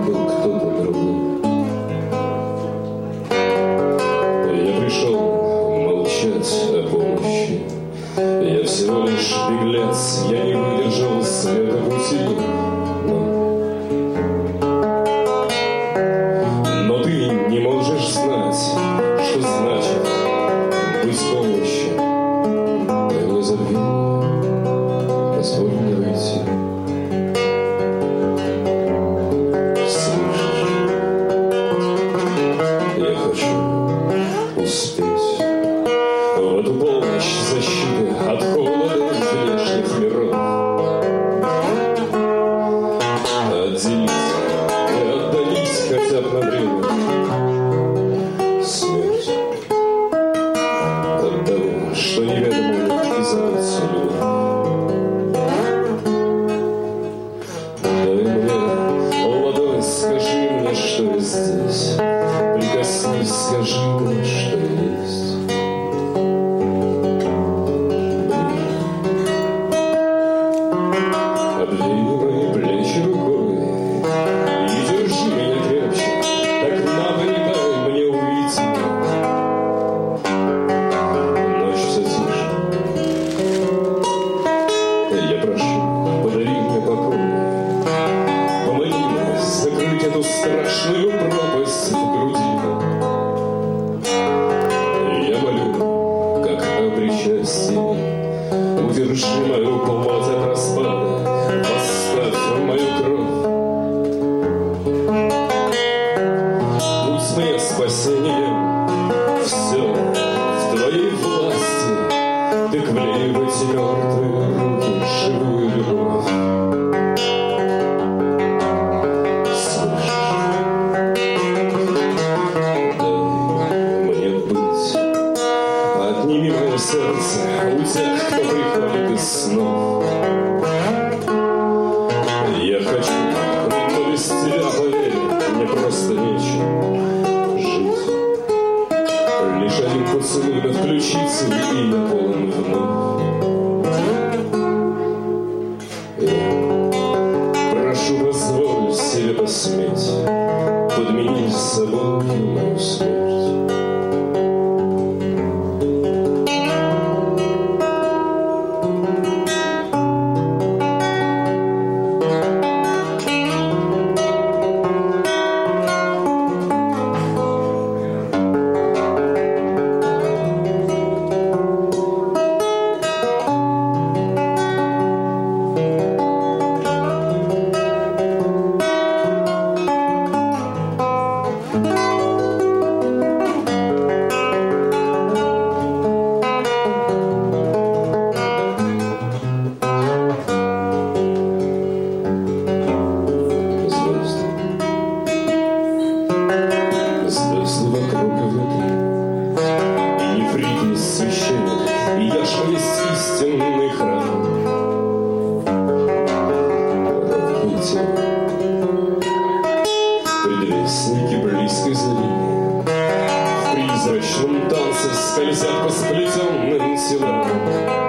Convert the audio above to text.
был кто-то другой. Я пришел молчать о помощи. Я всего лишь беглец, я не выдержал света пути. Но ты не можешь знать, что значит быть помощью. Не забви, позволь мне выйти. Слышишь? Я хочу успеть в эту полночь защиты от холода внешних миров. Отделить и отдалить хотя бы на время смерть от того, что неведомо и зовется любовь. Дай мне ладонь, скажи мне, что я здесь. Прикоснись, скажи мне, что я есть. Обвей мои плечи рукой и держи меня крепче. Так надо, не дай мне уйти. Ночь все тише. Я прошу, подари мне покой. Помоги мне закрыть эту страшную пропасть в груди. Я молю, как о причастии. Удержи мою плоть от распада, поставь мою кровь. Будь мне спасением, все в твоей власти. Ты влей в эти мертвые руки живую любовь. Слышишь? Дай мне быть. Отними мое сердце у тех, кто приходит из снов. Я хочу, но без тебя, поверь, мне просто нечем жить. Лишь один поцелуй над ключицей, и я полон вновь. Я прошу, позволь себе посметь подменить собой мою смерть. Звезды вокруг и внутри, и нефрит есть священник, и яшма есть истинный храм. Родники, предвестники близкой зари, в призрачном танце скользят по сплетенным телам.